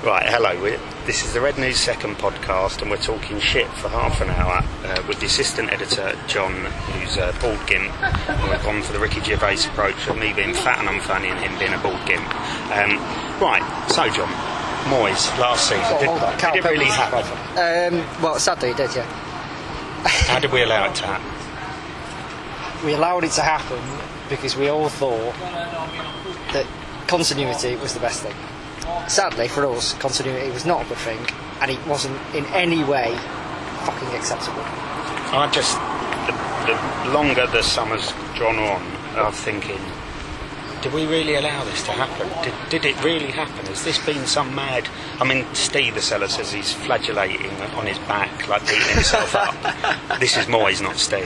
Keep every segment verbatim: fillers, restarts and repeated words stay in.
Right, hello. We're, this is the Red News Second podcast, and we're talking shit for half an hour uh, with the assistant editor, John, who's a bald gimp. And we've gone for the Ricky Gervais approach of me being fat and unfunny and him being a bald gimp. Um, right, so John, Moyes, last season, Oh, did, hold on, did it really happen? Um, well, sadly it did, yeah. How did we allow it to happen? We allowed it to happen because we all thought that continuity was the best thing. Sadly for us, continuity was not a good thing, and it wasn't in any way fucking acceptable. I just, the, the longer the summer's drawn on, I'm thinking, did we really allow this to happen? Did, did it really happen? Has this been some mad... I mean, Steve, the seller, says he's flagellating on his back, like beating himself up. This is Moyes, not Steve.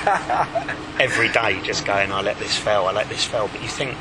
Every day just going, I let this fail, I let this fail. But you think,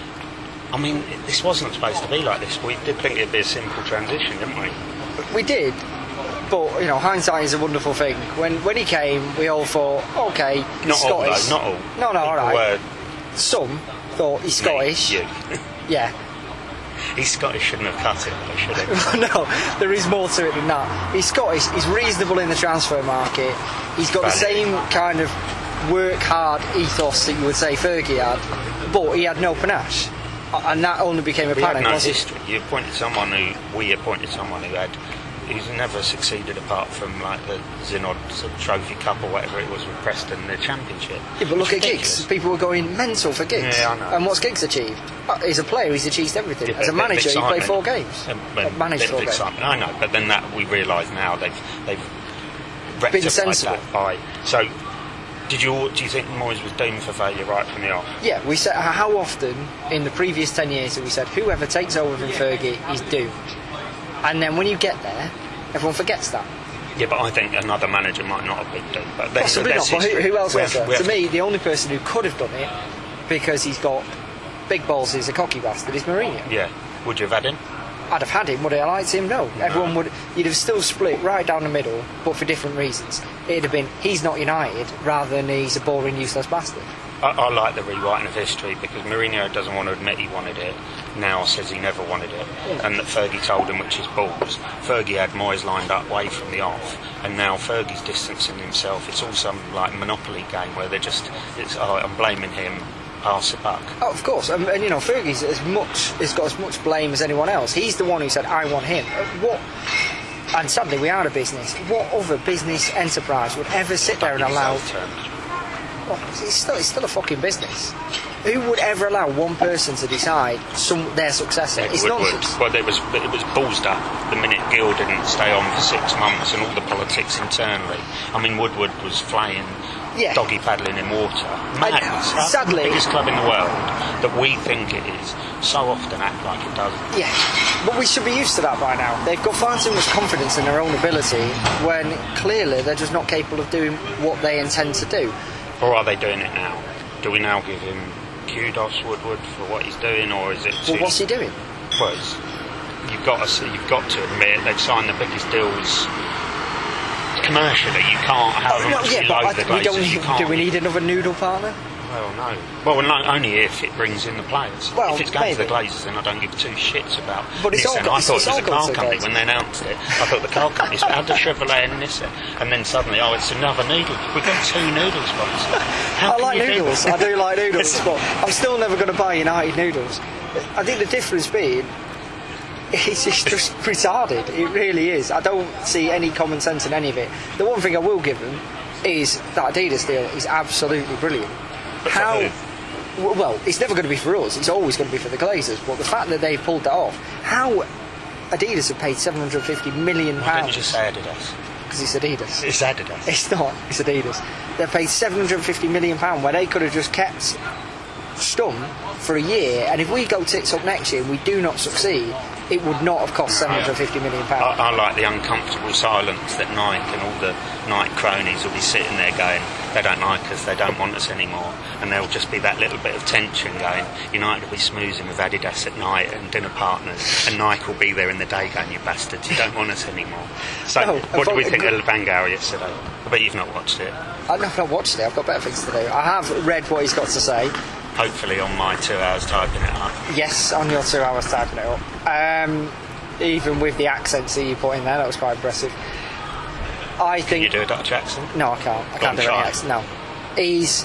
I mean, this wasn't supposed to be like this. We did think it'd be a simple transition, didn't we? We did, but, you know, hindsight is a wonderful thing. When when he came, we all thought, OK, he's not Scottish. All, though, not all. No, no, all right. Were... Some thought he's Scottish. Me, you. Yeah. He's Scottish, shouldn't have cut it, though, should he? No, there is more to it than that. He's Scottish, he's reasonable in the transfer market, he's got Valid. the same kind of work hard ethos that you would say Fergie had, but he had no panache. And that only became He apparent. had no was history. You appointed someone who, we appointed someone who had, who's never succeeded apart from like the Zinod Trophy Cup or whatever it was with Preston, the Championship. Yeah, but look It's at Giggs. ridiculous. People were going mental for Giggs. Yeah, I know. And what's Giggs achieved? Uh, He's a player, he's achieved everything. Yeah, As a bit of manager, he played excitement. four games. Um, Uh, um, managed bit four of games. excitement. I know, but then that we realise now they've they've rectified sensible. that by. So, did you do you think Moyes was doomed for failure right from the off? Yeah, we said how often in the previous ten years have we said whoever takes over from Fergie is doomed, and then when you get there, everyone forgets that. Yeah, but I think another manager might not have been doomed. But that's, Possibly that's not. But who, history. who else We was have- there? we To have- me, the only person who could have done it because he's got big balls, he's a cocky bastard, is Mourinho. Yeah, would you have had him? I'd have had him. Would I have liked him? No. no. Everyone would. You'd have still split right down the middle, but for different reasons. It'd have been he's not United rather than he's a boring, useless bastard. I, I like the rewriting of history because Mourinho doesn't want to admit he wanted it. Now says he never wanted it, Yeah. and that Fergie told him, which is balls. Fergie had Moyes lined up way from the off, and now Fergie's distancing himself. It's all some like Monopoly game where they're just, it's, oh, I'm blaming him. Pass the buck. Oh, of course, and, and you know Fergie's as much has got as much blame as anyone else. He's the one who said, "I want him." Uh, What? And sadly, we are a business. What other business enterprise would ever sit there and allow? Well, it's still it's still a fucking business. Who would ever allow one person to decide some their successor? It's Woodward. nonsense. Well, it was it was ballsed up the minute Gill didn't stay on for six months and all the politics internally. I mean, Woodward was flying. Yeah. Doggy paddling in water. Madness. How sadly- the biggest club in the world that we think it is so often act like it doesn't. Yeah, but we should be used to that by now. They've got far too much confidence in their own ability when clearly they're just not capable of doing what they intend to do. Or are they doing it now? Do we now give him kudos, Woodward, for what he's doing, or is it? Well, too- what's he doing? Well, it's- you've got to see, you've got to admit they've signed the biggest deals commercially. You can't have Oh, as no, much yeah, you but loathe I, the we don't Glazers, you need, can't. do we need another noodle partner? Well, no. Well, no, only if it brings in the players. Well, if it's going to the maybe. Glazers, then I don't give two shits about But it's all Nissan. got- I thought it's it was all a got car to the company Glazers. when they announced it. I thought the car company had the Chevrolet and Nissan, and then suddenly, oh, it's another noodle. We've got two noodle sponsors. How I can like you do noodles. that? I do like noodles, but I'm still never going to buy United noodles. I think the difference being, it's just, just retarded. It really is. I don't see any common sense in any of it. The one thing I will give them is that Adidas deal is absolutely brilliant. But for How? who? w- Well, it's never going to be for us. It's always going to be for the Glazers. But the fact that they pulled that off, how Adidas have paid seven hundred fifty million Why don't you pounds just say Adidas? because it's Adidas. It's Adidas. It's not. It's Adidas. They've paid seven hundred fifty million pounds where they could have just kept Stum for a year, and if we go tits up next year and we do not succeed, it would not have cost seven hundred fifty million pounds. I, I like the uncomfortable silence that Nike and all the Nike cronies will be sitting there going, they don't like us, they don't want us anymore, and there'll just be that little bit of tension going, United will be smoozing with Adidas at night and dinner partners, and Nike will be there in the day going, you bastards, you don't want us anymore. So, No, what do we I've- think of Bangal yesterday? I bet you've not watched it. I've not watched it, I've got better things to do. I have read what he's got to say. Hopefully on my two hours typing it up. Yes, on your two hours typing it up. Um, even with the accents that you put in there, that was quite impressive. I think. Can you do a Dutch accent? No, I can't. I Go can't on, do try. any accent. No, he's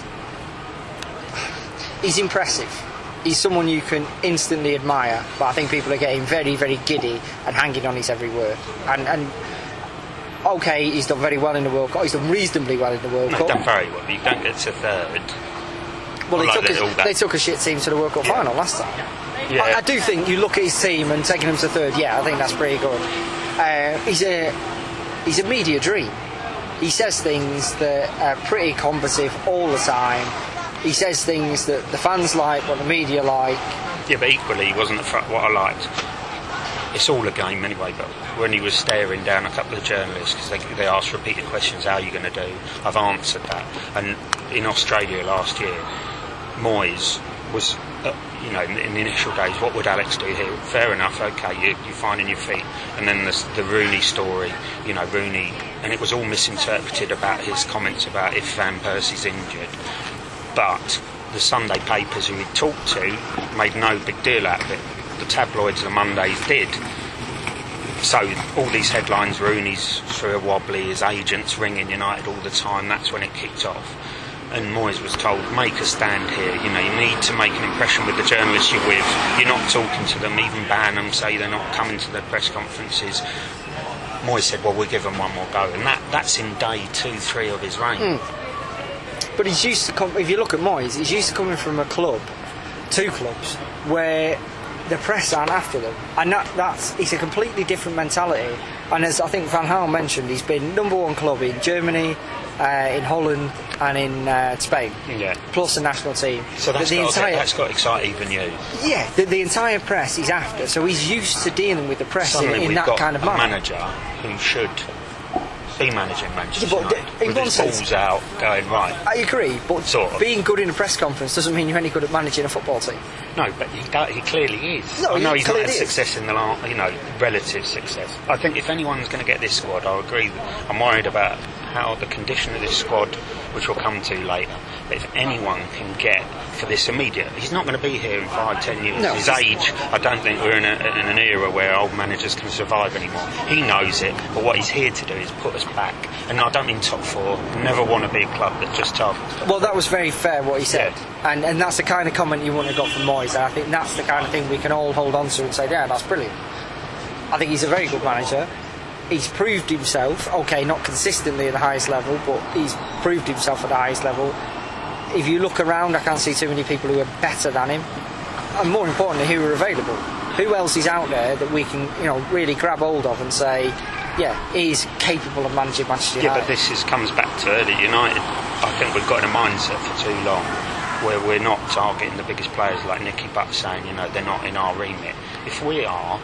he's impressive. He's someone you can instantly admire, but I think people are getting very, very giddy and hanging on his every word. And, and okay, he's done very well in the World Cup. He's done reasonably well in the World No, Cup. done very well. You don't get to third. Well, they, like took that, all a, that. they took a shit team to the World Cup Yeah. final last time. Yeah. I, I do think you look at his team and taking him to third. Yeah, I think that's pretty good. Uh, he's a he's a media dream. He says things that are pretty combative all the time. He says things that the fans like, what the media like. Yeah, but equally, he wasn't the front, what I liked. It's all a game anyway, but when he was staring down a couple of journalists, because they, they asked repeated questions, how are you going to do? I've answered that. And in Australia last year, Moyes was, uh, you know, in, in the initial days, what would Alex do here? Fair enough, okay, you, you're finding your feet. And then the, the Rooney story, you know, Rooney, and it was all misinterpreted about his comments about if Van Persie's injured. But the Sunday papers who he'd talked to made no big deal out of it. The tabloids, the Mondays, did. So all these headlines, Rooney's through a wobbly, his agents ringing United all the time, that's when it kicked off. And Moyes was told, make a stand here, you know, you need to make an impression with the journalists you're with. You're not talking to them, even ban them, say they're not coming to the press conferences. Moyes said, well, we'll give them one more go. And that, that's in day two, three of his reign. Mm. But he's used to come, if you look at Moyes, he's used to coming from a club, two clubs, where the press aren't after them. And that, that's, it's a completely different mentality. And as I think Van Gaal mentioned, he's been number one club in Germany, uh, in Holland, and in uh, Spain. Yeah. Plus the national team. So that's, the got, entire, that's got to excite even you. Yeah, the, the entire press he's after. So he's used to dealing with the press in, Suddenly in we've that got kind of a manner. manager who should be managing Manchester Yeah, but United the- in with one his sense- balls out, going right. I agree, but Sort of. being good in a press conference doesn't mean you're any good at managing a football team. No, but he, do- he clearly is. No, I know he he's not clearly had is. success in the last, you know, relative success. I think if anyone's going to get this squad, I agree. That I'm worried about how the condition of this squad, which we'll come to later. But if anyone can get for this immediate, he's not going to be here in five, ten years. No. His age, I don't think we're in, a, in an era where old managers can survive anymore. He knows it, but what he's here to do is put us back. And I don't mean top four. Never want to be a club that just targets top Well, that was very fair what he said, Yeah. and and that's the kind of comment you wouldn't have got from Moyes. And I think that's the kind of thing we can all hold on to and say, yeah, that's brilliant. I think he's a very good manager. He's proved himself. Okay, not consistently at the highest level, but he's proved himself at the highest level. If you look around, I can't see too many people who are better than him, and more importantly, who are available. Who else is out there that we can, you know, really grab hold of and say, yeah, he's capable of managing Manchester Yeah, United. but this is, comes back to early United. I think we've got in a mindset for too long where we're not targeting the biggest players like Nicky Butt saying, you know, they're not in our remit. If we are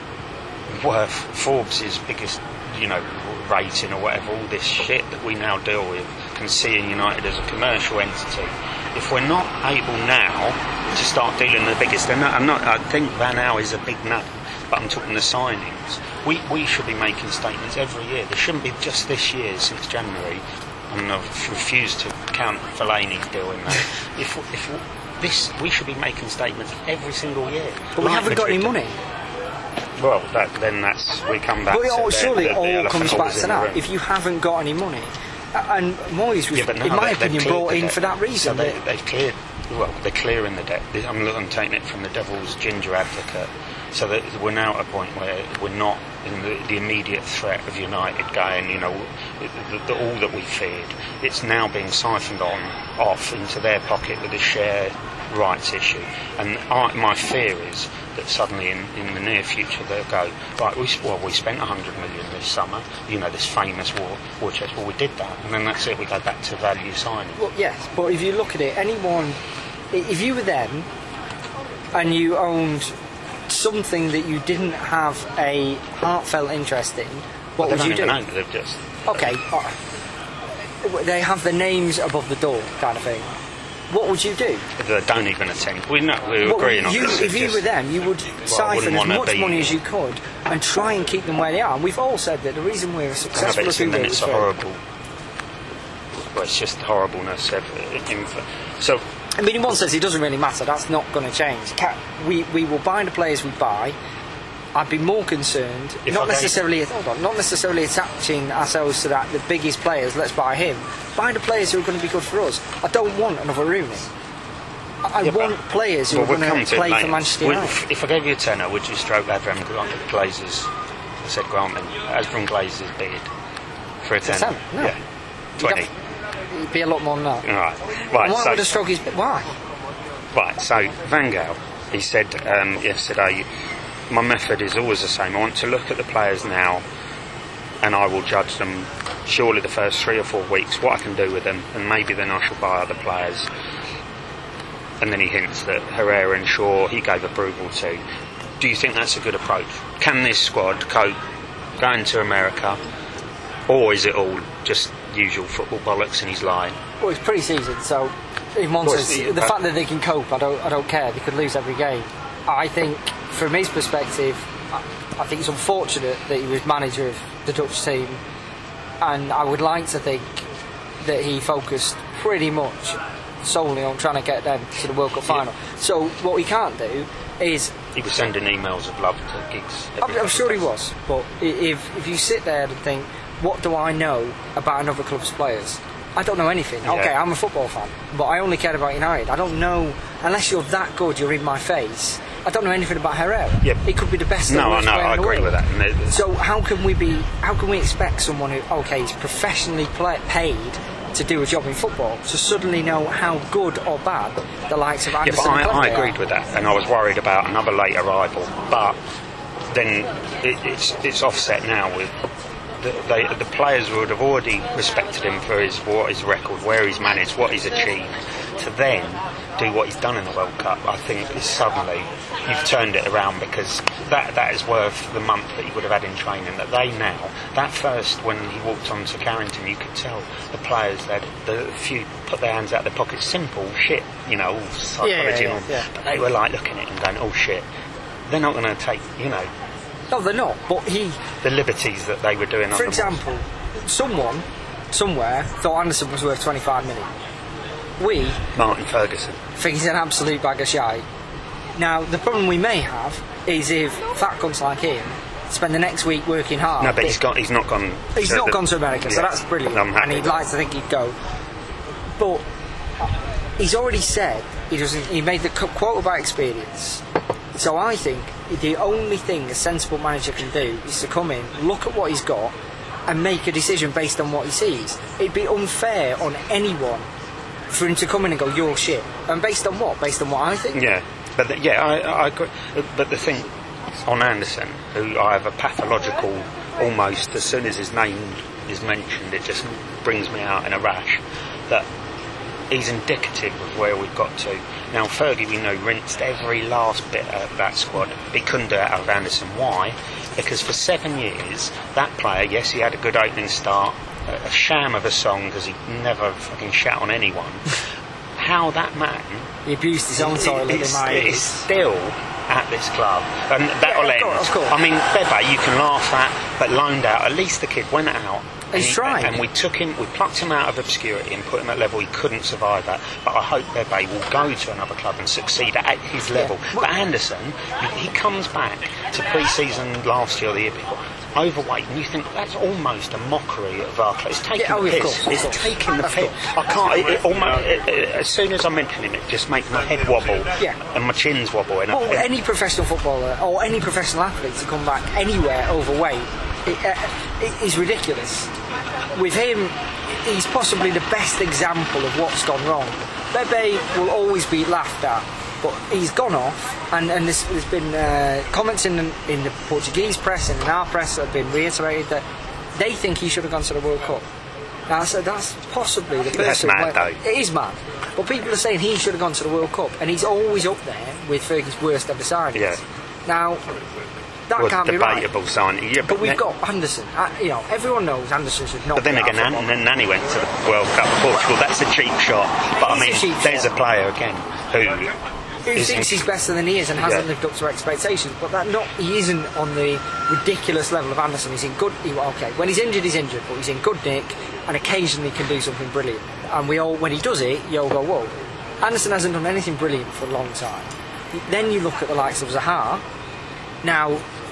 worth Forbes' biggest, you know, rating or whatever, all this shit that we now deal with, and seeing United as a commercial entity, if we're not able now to start dealing with the biggest, and I'm not, I think Van Gaal is a big name, but I'm talking the signings. We we should be making statements every year. There shouldn't be just this year since January, and I've refused to count Fellaini's deal in that. if if this, we should be making statements every single year. But we Like haven't got any Madrid. money. Well, that, then that's we come back. But it to all, the, surely the, it the all elephant comes back always to in the that. room. If you haven't got any money, and Moyes was, Yeah, but now in my they- they've opinion, cleared brought the in debt. for that reason. So they, that- they've cleared. Well, they're clearing the debt. I'm, I'm taking it from the devil's ginger advocate. So that we're now at a point where we're not in the, the immediate threat of United going, you know, the, the, all that we feared. It's now being siphoned on off into their pocket with a share rights issue. And I, my fear is that suddenly in, in the near future they'll go, right, we, well, we spent one hundred million this summer, you know, this famous war, war chest, well, we did that, and then that's it, we go back to value signing. Well, yes, but if you look at it, anyone, if you were them and you owned something that you didn't have a heartfelt interest in, what They would don't you do? even own it, they've just... Okay, uh, they have the names above the door, kind of thing. What would you do? They don't even attend. We know, we're Well, agreeing on you, this. if you just- were them, you would I siphon wouldn't as wanna much be- money as you could and try and keep them where they are. And we've all said that the reason we're as No, successful but as it's, we and then were it's was a for- horrible... Well, it's just horribleness. Of, so, I mean, in one sense, it doesn't really matter. That's not going to change. Ca- We we will buy the players we buy. I'd be more concerned, If not I necessarily, hold on, not necessarily attaching ourselves to that. The biggest players, let's buy him. Buy the players who are going to be good for us. I don't want another Rooney. I Yeah, want players who well, are we'll going come to to it play later. for Manchester Would- United. If I gave you a tenner, would you stroke Avram Glazer's, I said Grantman, Avram Glazer's beard for a tenner? tenner? No. Yeah, twenty. It'd be a lot more than that. Right, And right. why So, would I stroke his... Why? right. So Van Gaal, he said um, yesterday, my method is always the same. I want to look at the players now, and I will judge them. Surely the first three or four weeks, what I can do with them, and maybe then I shall buy other players. And then he hints that Herrera and Shaw he gave approval to. Do you think that's a good approach? Can this squad cope going to America, or is it all just usual football bollocks and he's lying? Well, it's pre-season, so in one Well, sense, it's- the fact that they can cope, I don't, I don't care. They could lose every game. I think, from his perspective, I, I think it's unfortunate that he was manager of the Dutch team, and I would like to think that he focused pretty much solely on trying to get them to the World Cup final. So what we can't do is... He was sending emails of love to Giggs. I'm, I'm sure he was, but i- if if you sit there and think, what do I know about another club's players? I don't know anything. Yeah. Okay, I'm a football fan, but I only care about United. I don't know, unless you're that good, you're in my face. I don't know anything about Herrera. Yep. He could be the best. No, or I worst know, player I in the agree world. with that. And it- So how can we be? How can we expect someone who, okay, is professionally play, paid to do a job in football to suddenly know how good or bad the likes of Yeah, Anderson but I, and I Cleverley agreed are? with that, and I was worried about another late arrival. But then it, it's it's offset now with the, they, the players would have already respected him for his what his record, where he's managed, what he's achieved. To then do what he's done in the World Cup, I think is suddenly you've turned it around, because that that is worth the month that he would have had in training. That they now, that first when he walked onto Carrington, you could tell the players that the few put their hands out their pockets, simple shit, you know, all psychology, Yeah, yeah, and all, yeah. but they were like looking at it and going, oh shit, they're not going to take, you know, No, they're not. But he. the liberties that they were doing. For on example, someone, somewhere, thought Anderson was worth twenty-five million. We the Martin Ferguson. think he's an absolute bag of shite. Now, the problem we may have is if fat cunts like him spend the next week working hard. No, but he's got. He's not gone. He's to not the- gone to America, so Yeah, that's brilliant. I'm happy And he'd with like to think he'd go. But he's already said he doesn't. He made the qu- quote about experience. So I think the only thing a sensible manager can do is to come in, look at what he's got, and make a decision based on what he sees. It'd be unfair on anyone for him to come in and go, "You're shit," and based on what? Based on what I think. Yeah, but the, yeah, I, I agree. But the thing on Anderson, who I have a pathological, almost as soon as his name is mentioned, it just brings me out in a rash. That he's indicative of where we've got to. Now, Fergie, we know, rinsed every last bit of that squad. He couldn't do it out of Anderson. Why? Because for seven years, that player, yes, he had a good opening start, a, a sham of a song because he never fucking shat on anyone. How that man He abused his own toilet in is, my is ears. still at this club, and that'll Yeah, of end. course, of course. I mean, Bebe, you can laugh at, but loaned out. At least the kid went out. He's and he- tried. And we took him, we plucked him out of obscurity and put him at a level he couldn't survive at. But I hope Bebe will go to another club and succeed at his level. Well- But Anderson, he, he comes back to pre-season last year or the year before, overweight, and you think that's almost a mockery of our club. It's taking Yeah, oh, the of piss. course, of it's course. taking the Of piss. I can't. It, it almost, it, it, as soon as I mention him, it just makes my head wobble. Yeah. And my chin's wobble. And Well, I, any professional footballer or any professional athlete to come back anywhere overweight it, uh, it is ridiculous. With him, he's possibly the best example of what's gone wrong. Bebe will always be laughed at, but he's gone off, and, and there's, there's been uh, comments in the, in the Portuguese press and in our press that have been reiterated that they think he should have gone to the World Cup. Now, so that's possibly the That's person. mad, where- though. It is mad. But people are saying he should have gone to the World Cup, and he's always up there with Fergie's worst ever signings. Yeah. Now, that was can't be right. debatable signing. Yeah, But we've then- got Anderson. Uh, you know, everyone knows Anderson should not. But then be again, our Nan- footballer. Nan- Nanny went to the World Cup of Portugal. That's a cheap shot. But It I is a mean, cheap there's shot. a player again who Who is thinks in- he's better than he is and hasn't Yeah. lived up to expectations, but that not he isn't on the ridiculous level of Anderson. He's in good. He, okay, when he's injured, he's injured, but he's in good nick and occasionally can do something brilliant. And we all, when he does it, you all go, whoa. Anderson hasn't done anything brilliant for a long time. Then you look at the likes of Zaha. Now,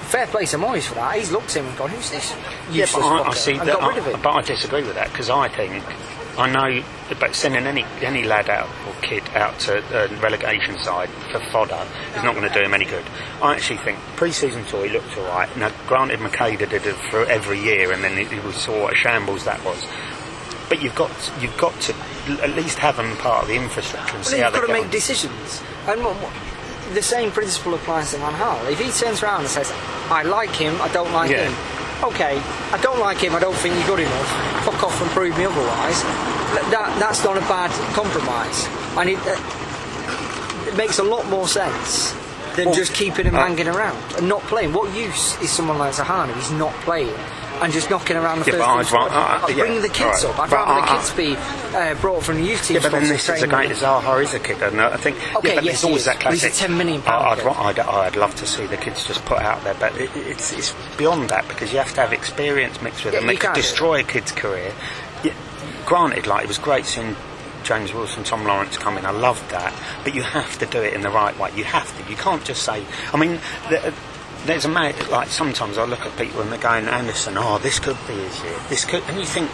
fair play to Moyes for that. He's looked at him and gone, "Who's this Yeah, useless but I, I fucker?" see and that. got rid of I, it. but I disagree with that because I think I know about sending any any lad out or kid out to a relegation side for fodder is not going to do him any good. I actually think pre-season tour he looked all right. Now, granted, Makeda did it for every year, and then it, we saw what a shambles that was. But you've got you've got to at least have them part of the infrastructure and Well, see you've how got they to get make on. decisions. And what, what, the same principle applies to Van Gaal. If he turns around and says, "I like him, I don't like Yeah. him," okay, I don't like him, I don't think you're good enough. Fuck off and prove me otherwise. That that's not a bad compromise, and it, uh, it makes a lot more sense than Well, just keeping him uh, hanging around and not playing. What use is someone like Zaha if he's not playing? And just knocking around the Yeah, first but team I'd squad? ra- uh, I'd yeah, bring the kids right. up. I'd But rather the I- I- kids be uh, brought from the youth team. Yeah, but then squads this to is a train great with Zaha is a kid, and I think Okay, yeah, but yes, there's he always is. that But he's a classic. ten million pound I'd, kid. I'd, I'd, I'd love to see the kids just put out there, but it, it's it's beyond that because you have to have experience mixed with Yeah, them. you It could can't do it. destroy a kid's career. Yeah, granted, like it was great seeing James Wilson, Tom Lawrence come in. I loved that, but you have to do it in the right way. You have to. You can't just say. I mean. The, There's a mad, like sometimes I look at people and they're going, Anderson, oh, this could be his year. This could, and you think,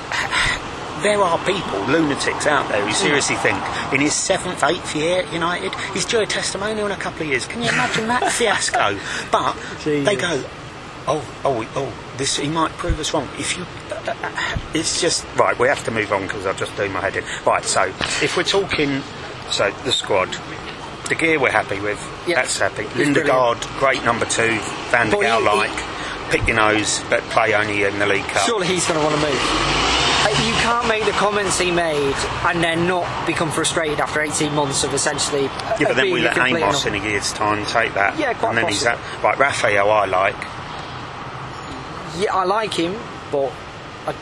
there are people, lunatics out there who seriously think in his seventh, eighth year at United, he's due a testimonial in a couple of years. Can you imagine that fiasco? But Jesus. they go, oh, oh, oh, this he might prove us wrong. If you, uh, it's just right. We have to move on because I've just doing my head in. Right, so if we're talking, so the squad. De Gea we're happy with, Yep. that's happy. He's Lindegaard, great number two, Van der But he- Gaal he- like, pick your nose, but play only in the League Cup. Surely he's going to want to move. Uh, You can't make the comments he made and then not become frustrated after eighteen months of essentially. Uh, Yeah, but then being we a let complete Amos and- in a year's time take that. Yeah, quite And then he's possible. that. Right, Raphael I like. Yeah, I like him, but I,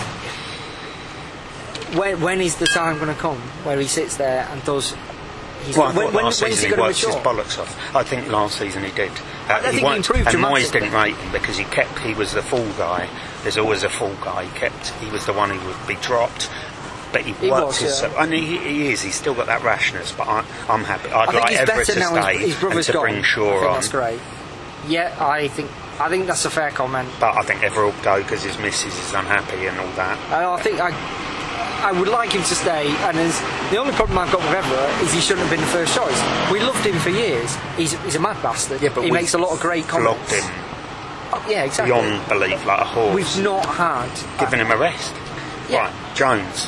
when when is the time going to come where he sits there and does? He's, Well, I when, thought when, last when's season he he going worked to his mature? bollocks off. I think last season he did. Uh, I think he worked- improved and Moyes dramatically. didn't rate him because he kept. He was the fall guy. There's always a fall guy. He kept. He was the one who would be dropped. But he, He works was, his, yeah. and he, he is. He's still got that rashness. But I, I'm happy. I'd I think like he's Everett better to now. stay His, his and brother's to gone. bring I Shaw think on. that's great. Yeah, I think I think that's a fair comment. But I think Everett will go because his missus is unhappy and all that. I, I think I I would like him to stay. And there's, the only problem I've got with Everett is he shouldn't have been the first choice. We loved him for years. He's he's a mad bastard. Yeah, but he we makes a lot of great comments. flogged him Oh, yeah, exactly. beyond belief, like a horse. We've not had. Giving him a rest. Yeah. Right, Jones.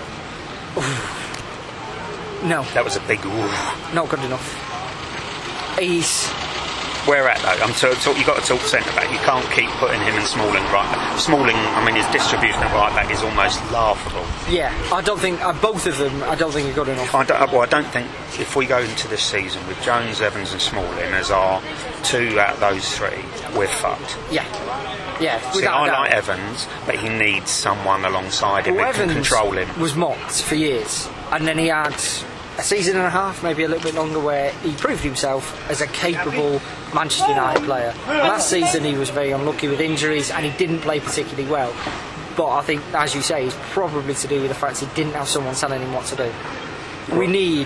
No, That was a big ooh. not good enough. He's. Where at though? I'm talk, talk, you've got to talk centre back. You can't keep putting him and Smalling right back. Smalling, I mean, his distribution at right back is almost laughable. Yeah, I don't think. Uh, both of them, I don't think are good enough. I don't, well, I don't think if we go into this season with Jones, Evans, and Smalling as our two out of those three, we're fucked. Yeah. Yeah, See, without I a doubt. like Evans, but he needs someone alongside him Well, who can Evans control him. was mocked for years, and then he had a season and a half, maybe a little bit longer, where he proved himself as a capable Manchester United player. Last season he was very unlucky with injuries, and he didn't play particularly well. But I think, as you say, it's probably to do with the fact he didn't have someone telling him what to do. We need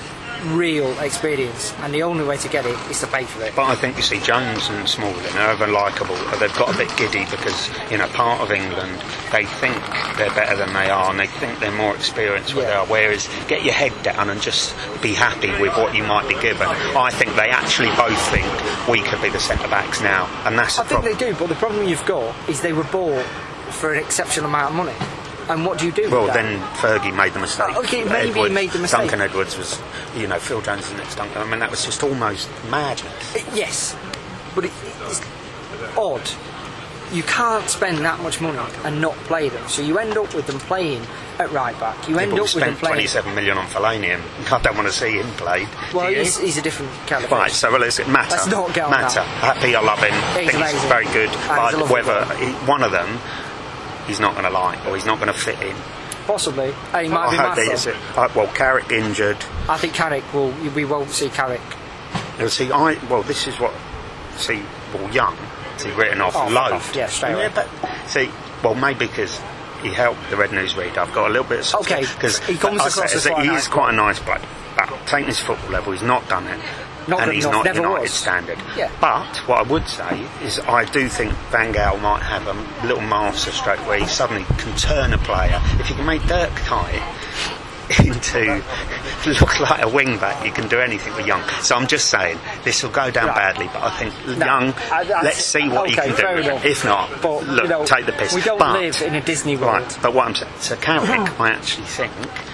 real experience, and the only way to get it is to pay for it. But I think you see Jones and Smalling are over likeable. They've got a bit giddy because, you know, part of England, they think they're better than they are and they think they're more experienced than Yeah. they are. Whereas, get your head down and just be happy with what you might be given. I think they actually both think we could be the centre backs now, and that's I the think problem. they do, but the problem you've got is they were bought for an exceptional amount of money. And what do you do Well, with that? then Fergie made the mistake. Oh, okay, maybe he Edwards- made the mistake. Duncan Edwards was, you know, Phil Jones is the next Duncan. I mean, that was just almost madness. It- yes, but it, it's odd. You can't spend that much money and not play them, so you end up with them playing at right back. You end People up with them spent playing. twenty-seven million on Fellaini, and I don't want to see him played. Well, do you? he's, he's a different calibre. Right, so well, it's Matter. Let's not get on Matter. that. Happy, I love him. I He's think he's amazing. very good. And he's But a lovely whether guy. he, one of them, he's not going to like, or he's not going to fit in. Possibly. Uh, he might I be hope Matter. that is it. Uh, well, Carrick injured. I think Carrick will. We won't see Carrick. You'll see, I well, this is what. See, well, Young. See, written off Oh, fuck low. off. Yeah, straight away. Yeah, but see, well, maybe because he helped the Red News reader. I've got a little bit of Okay, because he comes across as he quite a is nice quite a nice bloke. But taking his football level, he's not done it. Not and good he's enough, not never United was. standard. Yeah. But what I would say is I do think Van Gaal might have a little master stroke where he suddenly can turn a player. If you can make Dirk Kuyt into look like a wing back, you can do anything with Young. So I'm just saying this will go down Right. badly, but I think No, Young, I- that's- let's see what okay, he fair can do. enough. If not, But, look, you know, take the piss. we don't but, live in a Disney world. Right, but what I'm saying, so Carrick, I actually think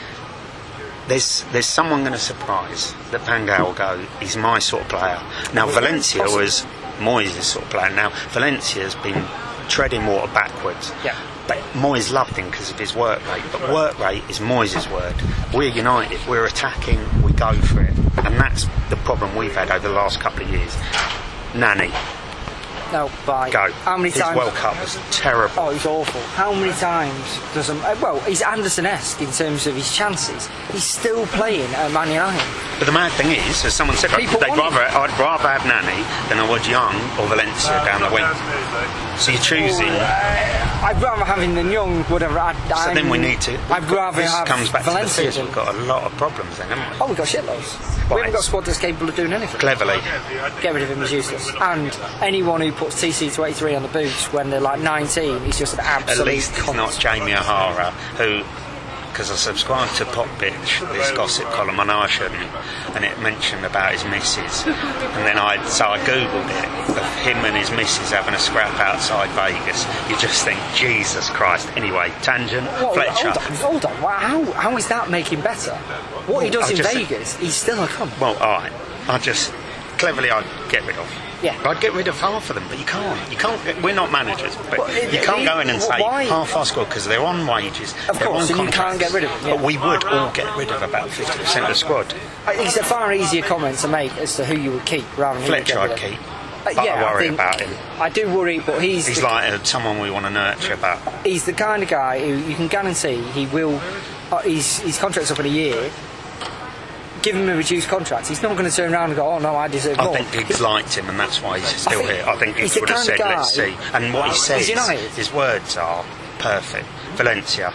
there's there's someone going to surprise that Van Gaal will go, he's my sort of player. Now Valencia was Moyes' sort of player. Now Valencia's been treading water backwards. Yeah. But Moyes loved him because of his work rate. But work rate is Moyes' word. We're United, we're attacking, we go for it. And that's the problem we've had over the last couple of years. Nani, No, bye. go. How many His times? World Cup was terrible. Oh, he's awful. How many times does a uh, well? He's Anderson-esque in terms of his chances. He's still playing at Man United. But the mad thing is, as someone said, People they'd want rather, I'd rather have Nani than I would Young or Valencia down the wing. So you're choosing. Uh, I'd rather have him than Young. Whatever. I'd, So I'm, then we need to. I'd rather this have comes back Valencia. to the thing. We've got a lot of problems then, haven't we? Oh, we've got shitloads. Right. We haven't got a squad that's capable of doing anything. Cleverly. Get rid of him as useless. And anyone who puts T C twenty-three on the boots when they're like nineteen, he's just an absolute At least it's cunt. not Jamie O'Hara, who, because I subscribe to Pop Bitch, this gossip column, I know I shouldn't, and it mentioned about his missus. And then I, so I googled it, of him and his missus having a scrap outside Vegas. You just think, Jesus Christ. Anyway, tangent, Well, Fletcher. hold on, hold on. Wow, How, how is that making better? What he does I in just- Vegas, he's still a cunt. Well, alright, I just, cleverly I'd get rid of. Yeah. I'd get rid of half of them, but you can't. You can't. Get, we're not managers, but Well, it- you can't it- go in and say why- half our squad because they're on wages. Of they're course, on and you can't contracts. get rid of them, yeah. But we would all get rid of about fifty percent of the squad. Uh, It's a far easier comment to make as to who you would keep rather than who you Fletcher, get rid I'd of. keep. Uh, But yeah, I worry think- about him. I do worry, but he's He's the, like uh, someone we want to nurture. But he's the kind of guy who you can guarantee he will. Uh, his his contract's up in a year. Give him a reduced contract. He's not going to turn around and go, "Oh no, I deserve I more." think Giggs liked him, and that's why he's still think here. I think he's he the would have kind of said, "Let's guy- see." And what he He's says, United. his words are perfect. Valencia,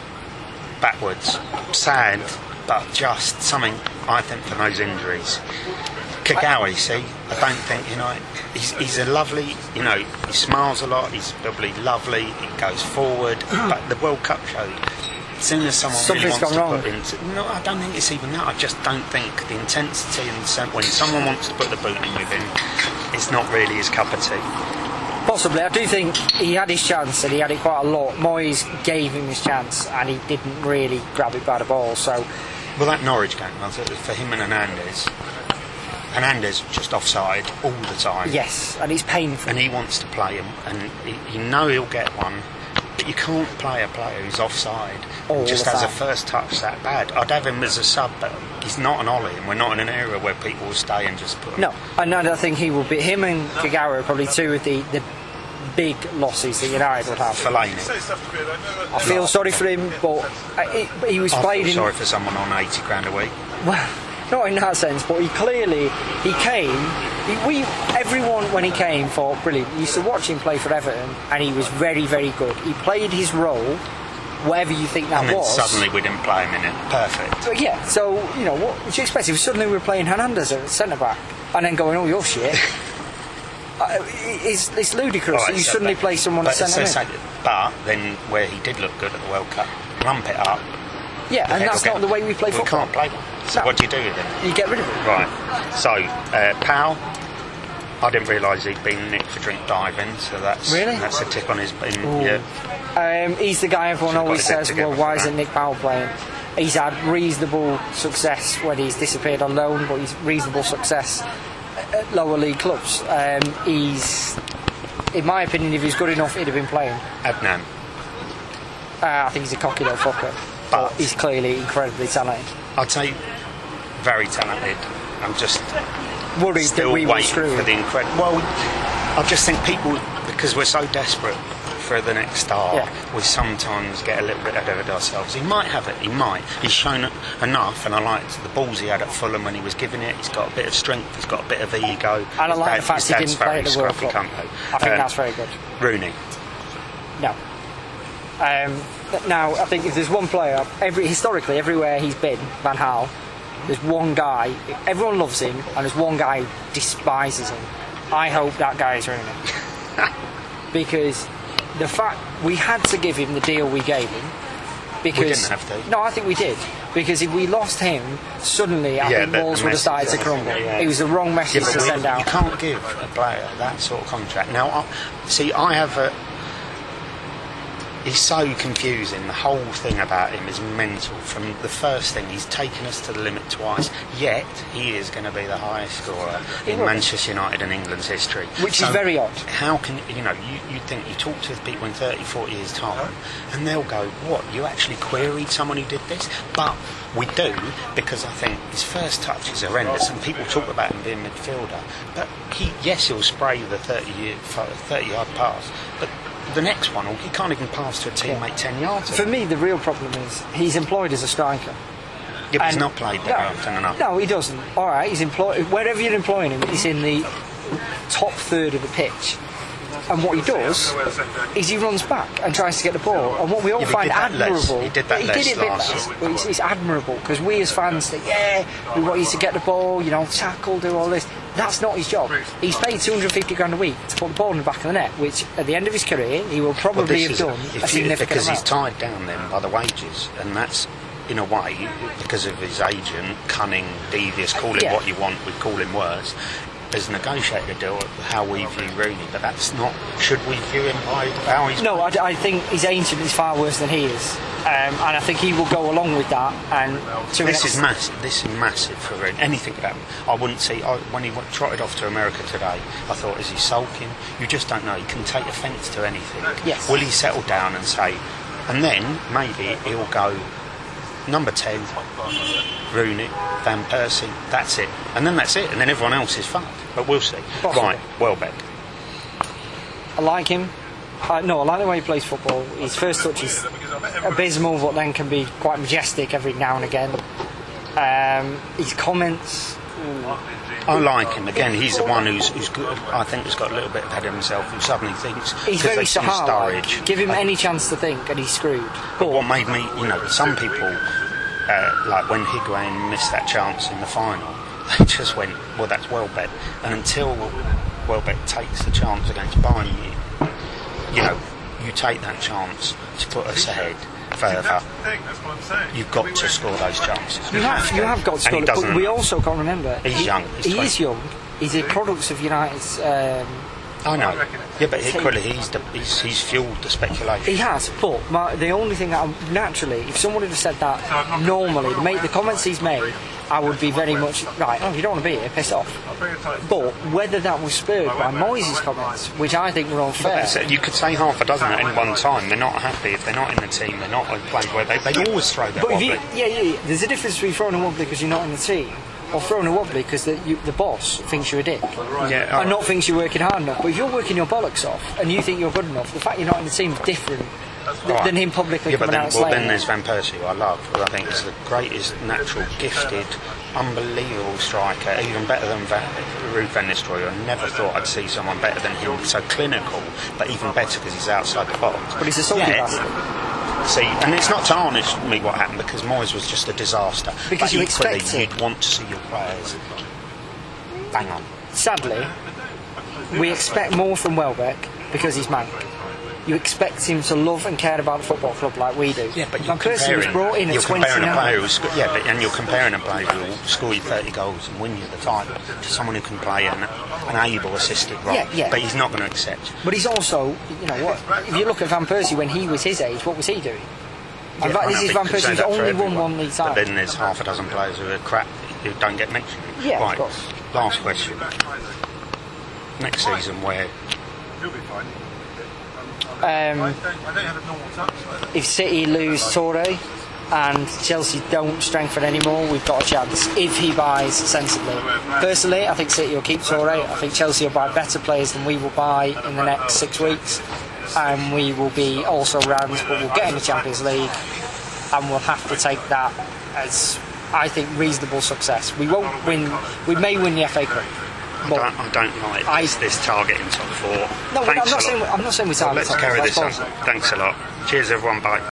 backwards, sad, but just something. I think for those injuries. Kagawa, see, I don't think, you know, he's, he's a lovely, you know, he smiles a lot, he's probably lovely, he goes forward, but the World Cup showed, as soon as someone really Something's wants to gone wrong. put into, no, I don't think it's even that, I just don't think the intensity and some, when someone wants to put the boot in with him, it's not really his cup of tea. Possibly, I do think he had his chance and he had it quite a lot. Moyes gave him his chance and he didn't really grab it by the ball. So, Well, that Norwich game, was it, for him and Hernandez, Hernandez just offside all the time. yes, and it's painful. And he wants to play him, and he, you know he'll get one, but you can't play a player who's offside All and just the has a time. first touch that bad. I'd have him as a sub, but he's not an Ollie, and we're not in an area where people will stay and just put him. No, I know. I think he will be. Him and Kagawa are probably two of the, the big losses that United would have. Fellaini. I feel sorry for him, but uh, he, but he was I played feel in. sorry for someone on eighty grand a week. Well, not in that sense, but he clearly he came. He, we everyone when he came thought brilliant. We used to watch him play for Everton, and he was very, very good. He played his role, whatever you think that And then was. suddenly we didn't play him in it. Perfect. But yeah, so you know what would you expect? If suddenly we were playing Hernandez at centre back, and then going, "Oh, you're shit." uh, it's, it's ludicrous All that right, you so suddenly but- play someone at but, centre so, mid. so, but then where he did look good at the World Cup, lump it up. Yeah, and heck that's will not get- the way we play we football. can't play one. So No. what do you do with him? You get rid of it. Right. So, uh, Powell, I didn't realise he'd been nicked for drink diving, so that's Really? that's a tick on his. In, Ooh. yeah. Um, he's the guy everyone Should've got always his head says, together well, for why that. isn't Nick Powell playing? He's had reasonable success when he's disappeared on loan, but he's reasonable success at lower league clubs. Um, he's, in my opinion, if he's good enough, he'd have been playing. Adnan. Uh, I think he's a cocky little fucker, but But- he's clearly incredibly talented. I'd say very talented. I'm just Worried still that we will waiting screw for him. the incredible. Well, I just think people, because we're so desperate for the next star, Yeah. we sometimes get a little bit ahead of ourselves. He might have it, he might. He's shown enough, and I liked the balls he had at Fulham when he was giving it. He's got a bit of strength, he's got a bit of ego. And I His like dad- the fact his he dad's didn't play very at the World scruffy Cup. cunt, though. I think Um, that's very good. Rooney. No. Um, now, I think if there's one player, every historically, everywhere he's been, Van Gaal, there's one guy, everyone loves him, and there's one guy who despises him. I hope that guy is Rooney. Because the fact we had to give him the deal we gave him, because we didn't have to. No, I think we did. Because if we lost him, suddenly I yeah, think Wolves would have started to crumble. Yeah. It was the wrong message yeah, to send you, out. You can't give a player that sort of contract. Now, I, see, I have a. He's so confusing. The whole thing about him is mental. From the first thing, he's taken us to the limit twice. Yet he is going to be the highest scorer in Manchester United and England's history, which so is very odd. How can you know? You you think you talk to people in thirty, forty years' time, and they'll go, "What? You actually queried someone who did this?" But we do, because I think his first touch is horrendous, and people talk about him being midfielder. But he, yes, he'll spray the thirty-yard pass, but the next one, he can't even pass to a teammate yeah. ten yards. For me, the real problem is he's employed as a striker. Yeah, but he's not played very no, often enough. No, he doesn't. All right, he's employed. Wherever you're employing him, he's in the top third of the pitch. And what he does is he runs back and tries to get the ball. And what we all yeah, find admirable, he did that he less did it a bit last less, year. but it's, it's admirable because we as fans think, yeah, we want you to get the ball, you know, tackle, do all this. That's not his job. He's paid two hundred fifty grand a week to put the ball in the back of the net, which at the end of his career he will probably well, have done a, a significant because amount. He's tied down then by the wages, and that's in a way because of his agent, cunning, devious, call him yeah. what you want, we call him worse. Has negotiated a deal how we view Rooney, but that's not. Should we view him by how he's? No, I, I think his agent is far worse than he is, um, and I think he will go along with that. And to this is massive. This is massive for Rooney. Anything about him, I wouldn't see. I, when he went, trotted off to America today, I thought, is he sulking? You just don't know. He can take offence to anything. Yes. Will he settle down and say, and then maybe he'll go. Number ten, Rooney, Van Persie, that's it. And then that's it, and then everyone else is fucked. But we'll see. Possibly. Right, Welbeck. I like him. I, no, I like the way he plays football. His first touch is abysmal, but then can be quite majestic every now and again. Um, his comments... Mm, I like him. Again, he's the one who's, who's good. I think has got a little bit ahead of himself, who suddenly thinks... He's very they Sahara. Give him uh, any chance to think and he's screwed. But, but what made me, you know, some people, uh, like when Higuain missed that chance in the final, they just went, well, that's Welbeck. And until Welbeck takes the chance against Bayern Munich, you know, you take that chance to put us ahead further. You've got to score those chances. You have, you have got to score. But we also got to remember he's he, young. He's he twenty. is young. He's a product of United's. Um, I know. Yeah, but equally, he's, the, he's he's fuelled the speculation. He has. But my, the only thing that I, naturally, if someone had said that normally, the, make, the comments he's made, I would be very much right. Oh, you don't want to be here, piss off. But whether that was spurred by Moyes' comments, which I think were unfair, you could say half a dozen at any one time. They're not happy if they're not in the team. They're not playing where they they always throw their but wobbly. if you, yeah, yeah, yeah, there's a difference between throwing a wobbly because you're not in the team, or throwing a wobbly because the, you, the boss thinks you're a dick, yeah, and not thinks you're working hard enough. But if you're working your bollocks off and you think you're good enough, the fact you're not in the team is different. Right. Than him publicly yeah, coming but then, out well, saying then there's Van Persie, who I love. Who I think is the greatest, natural, gifted, unbelievable striker, even better than Van, Ruud van Nistelrooy. I never thought I'd see someone better than him, so clinical, but even better because he's outside the box. But he's a salty yeah, bastard. See, and it's not tarnish me what happened because Moyes was just a disaster. Because but you equally, expect it. you'd want to see your players bang on. Sadly, we expect more from Welbeck because he's Manc. You expect him to love and care about the football club like we do. Yeah, but Van Persie was brought in at you're comparing a player twenty-nine. who's sco- yeah, but and you're comparing a player who will score you thirty goals and win you the title to someone who can play an, an able assisted role. Yeah, yeah. But he's not going to accept. But he's also, you know what? If you look at Van Persie when he was his age, what was he doing? Yeah, In fact, I this know, is Van we could say Persie's that for only won everyone. one league title. But then there's half a dozen players who are crap who don't get mentioned. Yeah, right. of course. Last question. Next season, where Um, if City lose Toure and Chelsea don't strengthen anymore, we've got a chance if he buys sensibly. Personally, I think City will keep Toure. I think Chelsea will buy better players than we will buy in the next six weeks, and we will be also round, but we'll get in the Champions League, and we'll have to take that as, I think, reasonable success. We won't win. We may win the F A Cup. I don't, I don't like I, this, this target in top four. No, Thanks I'm not a saying. lot. I'm not saying we're Well, targeting. let's carry this on. Thanks a lot. Cheers, everyone. Bye.